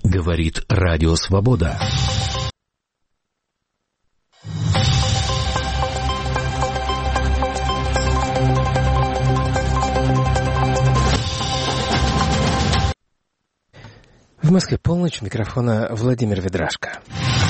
Говорит Радио Свобода. В Москве полночь, у микрофона Владимир Ведрашко.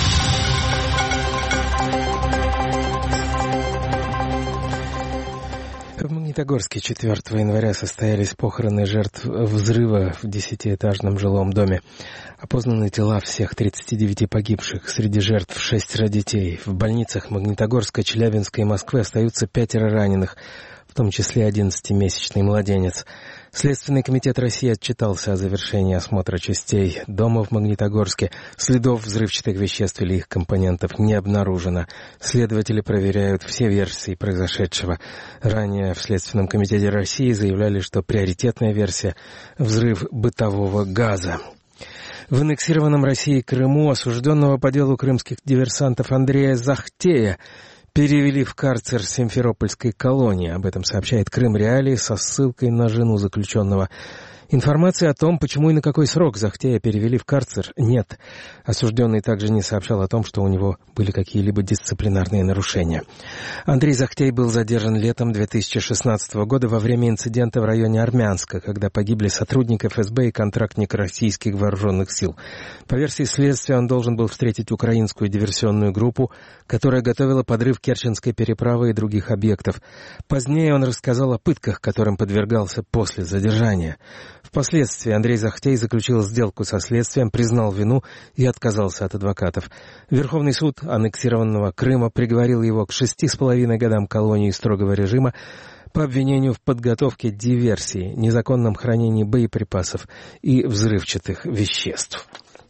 В Магнитогорске 4 января состоялись похороны жертв взрыва в 10-этажном жилом доме. Опознаны тела всех 39 погибших. Среди жертв 6 детей. В больницах Магнитогорска, Челябинска и Москвы остаются 5 раненых, в том числе 11-месячный младенец. Следственный комитет России отчитался о завершении осмотра частей дома в Магнитогорске. Следов взрывчатых веществ или их компонентов не обнаружено. Следователи проверяют все версии произошедшего. Ранее в Следственном комитете России заявляли, что приоритетная версия – взрыв бытового газа. В аннексированном Россией Крыму осужденного по делу крымских диверсантов Андрея Захтея перевели в карцер Симферопольской колонии. Об этом сообщает Крым Реалии со ссылкой на жену заключенного. Информации о том, почему и на какой срок Захтея перевели в карцер, нет. Осужденный также не сообщал о том, что у него были какие-либо дисциплинарные нарушения. Андрей Захтей был задержан летом 2016 года во время инцидента в районе Армянска, когда погибли сотрудник ФСБ и контрактник российских вооруженных сил. По версии следствия, он должен был встретить украинскую диверсионную группу, которая готовила подрыв Керченской переправы и других объектов. Позднее он рассказал о пытках, которым подвергался после задержания. Впоследствии Андрей Захтей заключил сделку со следствием, признал вину и отказался от адвокатов. Верховный суд аннексированного Крыма приговорил его к 6,5 годам колонии строгого режима по обвинению в подготовке диверсии, незаконном хранении боеприпасов и взрывчатых веществ.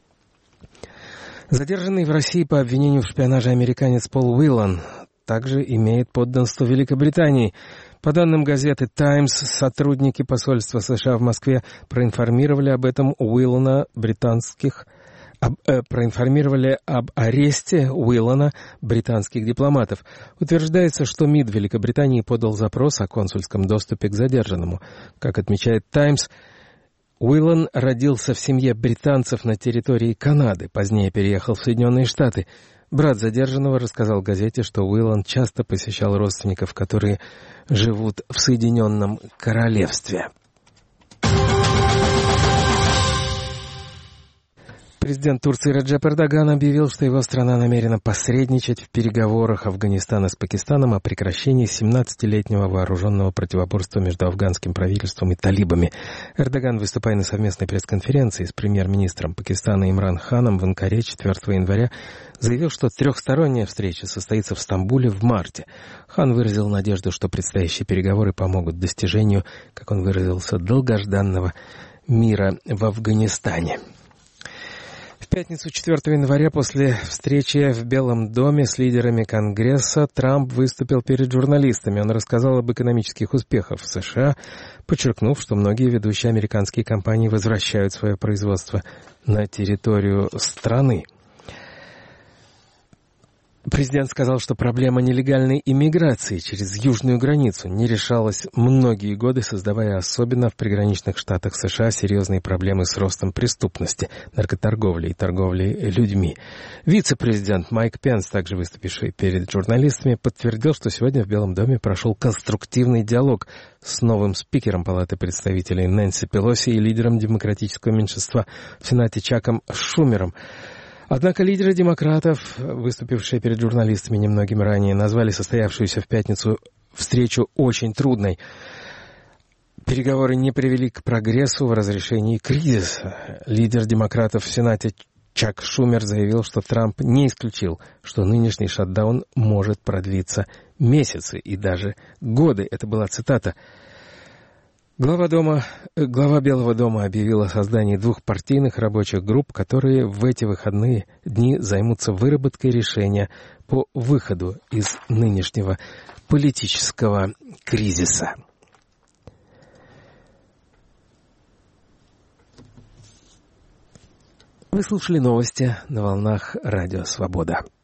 Задержанный в России по обвинению в шпионаже американец Пол Уиллан также имеет подданство Великобритании. По данным газеты «Таймс», сотрудники посольства США в Москве проинформировали об этом Уиллана проинформировали об аресте Уиллана британских дипломатов. Утверждается, что МИД Великобритании подал запрос о консульском доступе к задержанному. Как отмечает «Таймс», Уиллан родился в семье британцев на территории Канады, позднее переехал в Соединенные Штаты. Брат задержанного рассказал газете, что Уиллан часто посещал родственников, которые живут в Соединенном Королевстве. Президент Турции Реджеп Эрдоган объявил, что его страна намерена посредничать в переговорах Афганистана с Пакистаном о прекращении 17-летнего вооруженного противоборства между афганским правительством и талибами. Эрдоган, выступая на совместной пресс-конференции с премьер-министром Пакистана Имран Ханом в Анкаре 4 января, заявил, что трехсторонняя встреча состоится в Стамбуле в марте. Хан выразил надежду, что предстоящие переговоры помогут достижению, как он выразился, долгожданного мира в Афганистане. В пятницу 4 января после встречи в Белом доме с лидерами Конгресса Трамп выступил перед журналистами. Он рассказал об экономических успехах в США, подчеркнув, что многие ведущие американские компании возвращают свое производство на территорию страны. Президент сказал, что проблема нелегальной иммиграции через южную границу не решалась многие годы, создавая особенно в приграничных штатах США серьезные проблемы с ростом преступности, наркоторговли и торговли людьми. Вице-президент Майк Пенс, также выступивший перед журналистами, подтвердил, что сегодня в Белом доме прошел конструктивный диалог с новым спикером Палаты представителей Нэнси Пелоси и лидером демократического меньшинства в Сенате Чаком Шумером. Однако лидеры демократов, выступившие перед журналистами немногим ранее, назвали состоявшуюся в пятницу встречу очень трудной. Переговоры не привели к прогрессу в разрешении кризиса. Лидер демократов в Сенате Чак Шумер заявил, что Трамп не исключил, что нынешний шатдаун может продлиться месяцы и даже годы. Это была цитата. Глава Белого дома объявила о создании двухпартийных рабочих групп, которые в эти выходные дни займутся выработкой решения по выходу из нынешнего политического кризиса. Вы слушали новости на волнах Радио Свобода.